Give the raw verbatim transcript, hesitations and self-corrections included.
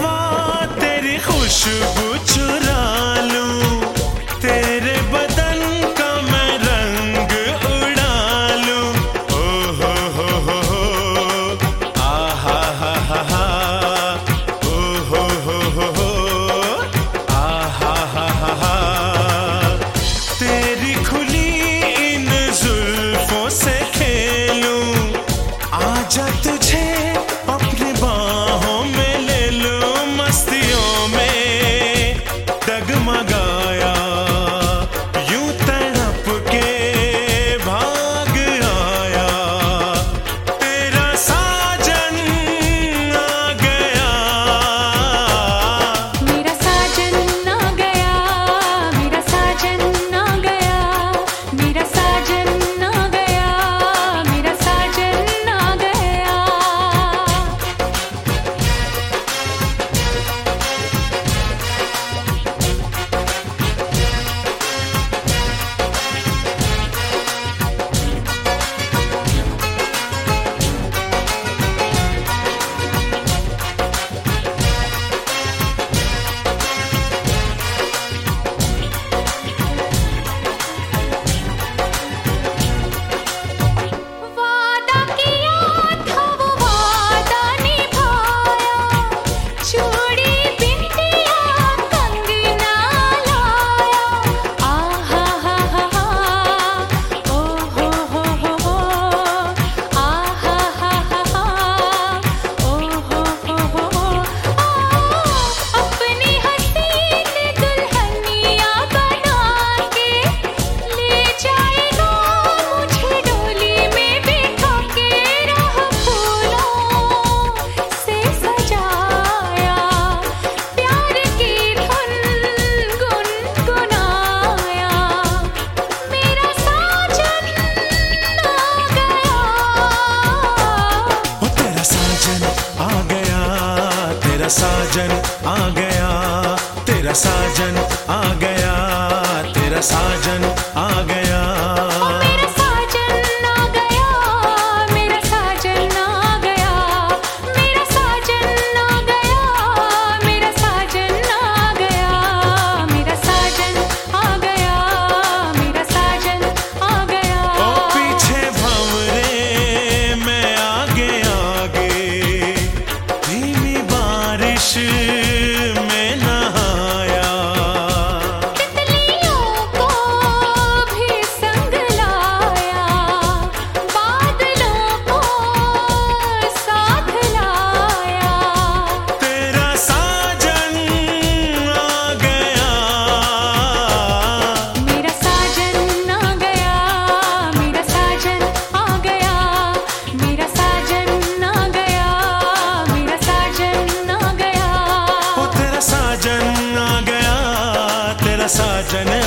हवा तेरी खुशबू चुरा लूं, तेरे बदन का मैं रंग उड़ा लूं। ओ हो हो हो हो आ हा हा हा हा, ओ हो हो हो हो आ हा हा हा हा। तेरी खुली इन जुल्फों से खेलूं, आजा तुझे अपनी बाहों में ले लूं। मस्तियों में डगमगाया यूं तड़प के भाग आया, तेरा साजन आ गया। मेरा साजन आ गया, मेरा साजन आ गया, मेरा साजन आ गया, मेरा साजन आ गया। वादा किया था वो वादा निभाया, चूड़ी बिंदिया कंगना लाया। आ हा हा हा हा, ओ हो हो हो हो, आ हा हा हा हा, ओ हो हो हो हो। अपनी हसीन दुल्हनिया बना के ले जाएगा मुझे डोली में बिठा के, राह फूलों से सजाया, प्यार की धुन गुनगुनाया। मेरा साजन आ गया। ओ तेरा साजन आ गया, तेरा साजन आ गया, तेरा साजन आ गया, तेरा साजन आ गया। मेरा साजन आ गया, मेरा साजन आ गया, मेरा साजन आ गया, मेरा साजन आ गया, मेरा साजन आ गया, मेरा साजन आ गया। ओ पीछे भंवरे मैं आगे आगे, धीमी बारिश में नहाया। तितलियों को भी संग लाया, बादलों को साथ लाया। तेरा साजन आ गया। मेरा साजन आ गया, मेरा साजन आ गया, मेरा साजन आ गया, मेरा साजन आ गया। ओ तेरा साजन आ गया, तेरा साजन